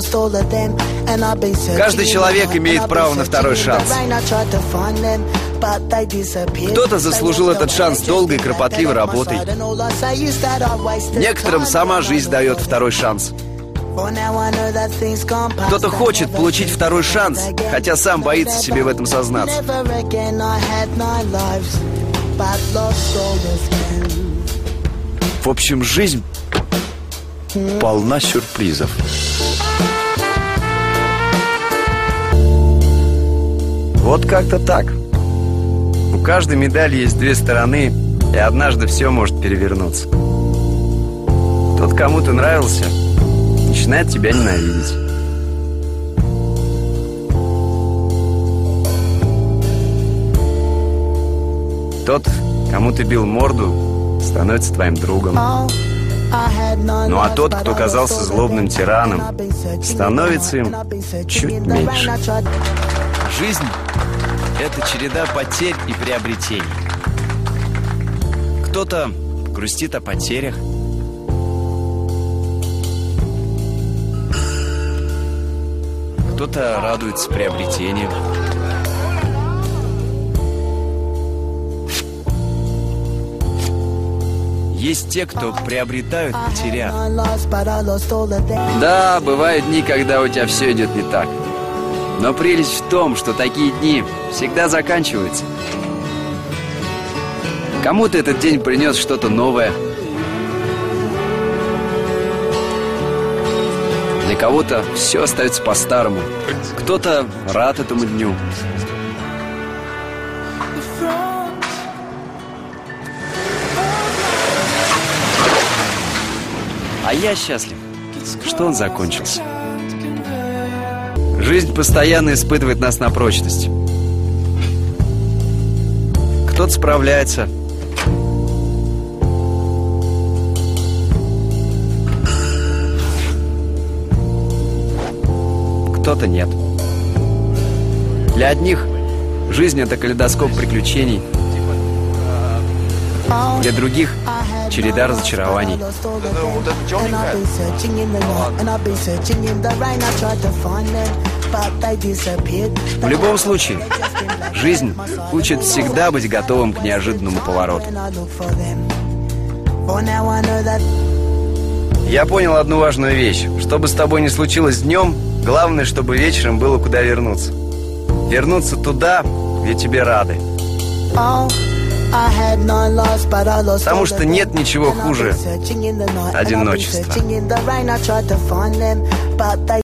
Каждый человек имеет право на второй шанс. Кто-то заслужил этот шанс долгой и кропотливой работой. Некоторым сама жизнь дает второй шанс. Кто-то хочет получить второй шанс, хотя сам боится себе в этом сознаться. В общем, жизнь полна сюрпризов. Вот как-то так. У каждой медали есть две стороны, и однажды все может перевернуться. Тот, кому ты нравился, начинает тебя ненавидеть. Тот, кому ты бил морду, становится твоим другом. Ну а тот, кто казался злобным тираном, становится им чуть меньше. Жизнь — это череда потерь и приобретений. Кто-то грустит о потерях, кто-то радуется приобретениям. Есть те, кто приобретают, потеряв. Да, бывают дни, когда у тебя все идет не так. Но прелесть в том, что такие дни всегда заканчиваются. Кому-то этот день принес что-то новое. Для кого-то все остается по-старому. Кто-то рад этому дню. А я счастлив, что он закончился. Жизнь постоянно испытывает нас на прочность. Кто-то справляется, кто-то нет. Для одних жизнь — это калейдоскоп приключений, для других — череда разочарований. В любом случае, жизнь учит всегда быть готовым к неожиданному повороту. Я понял одну важную вещь. Что бы с тобой ни случилось днем, главное, чтобы вечером было куда вернуться. Вернуться туда, где тебе рады. Потому что нет ничего хуже одиночества.